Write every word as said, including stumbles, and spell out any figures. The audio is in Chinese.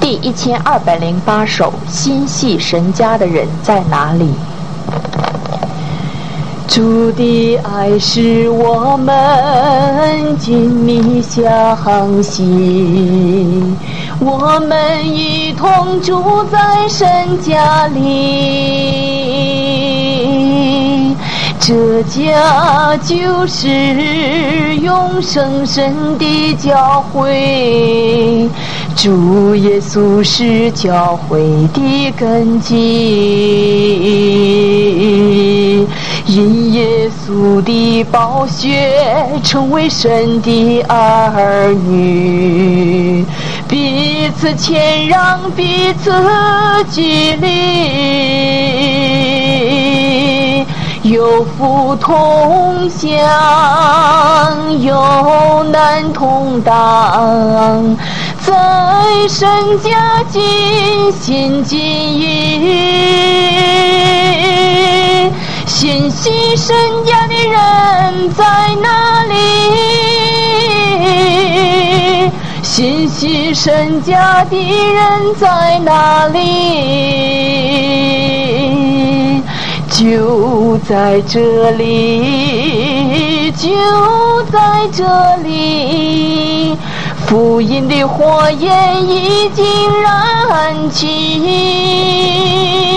第一千二百零八首，心系神家的人在哪里？主的爱使我们紧密相系，我们一同住在神家里，这家就是永生神的教会，主耶稣是教会的根基，因耶稣的宝血成为神的儿女，彼此谦让，彼此激励，有福同享，有难同当，在神家尽心尽意。心系神家的人在哪里？心系神家的人在哪里？就在这里，就在这里，福音的火焰已经燃起，